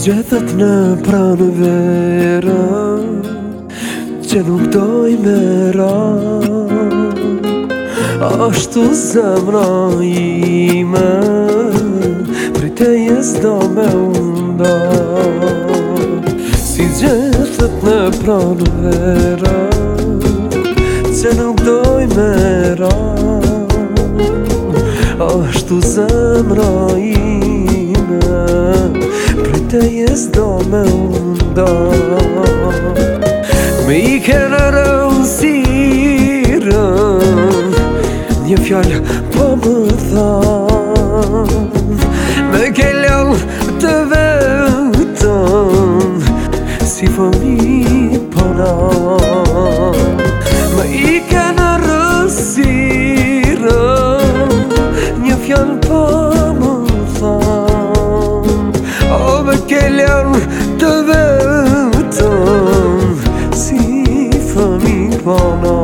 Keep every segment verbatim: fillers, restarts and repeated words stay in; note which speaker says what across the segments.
Speaker 1: Zgjedhët në pranë vera që nuk doj me ra. Ashtu zemra ime prej teje s'do me unda. Si zgjedhët në pranë vera që nuk doj me ra. Ashtu zemra ime prej teje s'do me unda. Me i kena rënsirën një fjallë po më than. Me ke ljallë të vetën si fëmi pana. Me i kena rënsirën një fjallë po më than. O me ke ljallë të vetën si fëmi pana.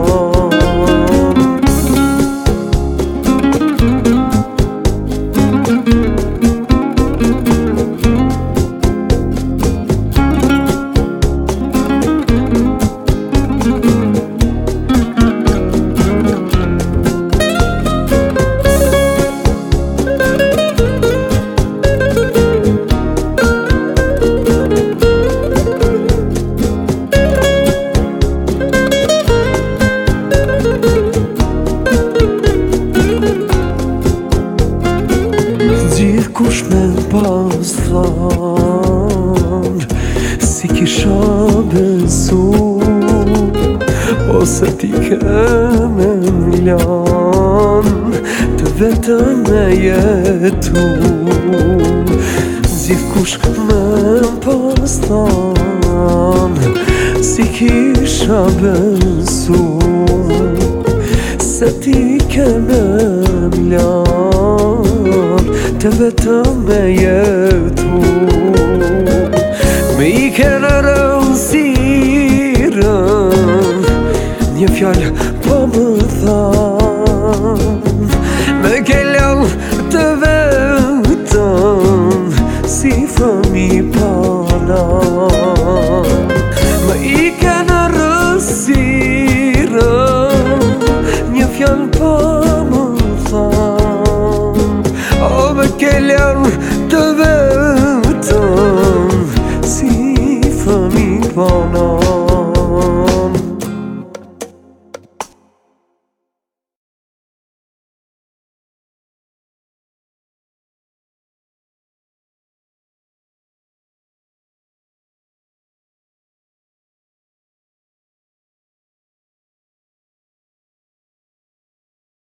Speaker 1: Kush me pas than si kisha besu, ose ti ke me mlan të vetëm me jetu. Gjithë kush me pas than si kisha besu, se ti ke me mlan të vetëm me jetu. Me i kena rënsirën një fjallë po më than. Me ke ljallë të vetën si fëmi pana. Me i kena rënsirën një fjallë po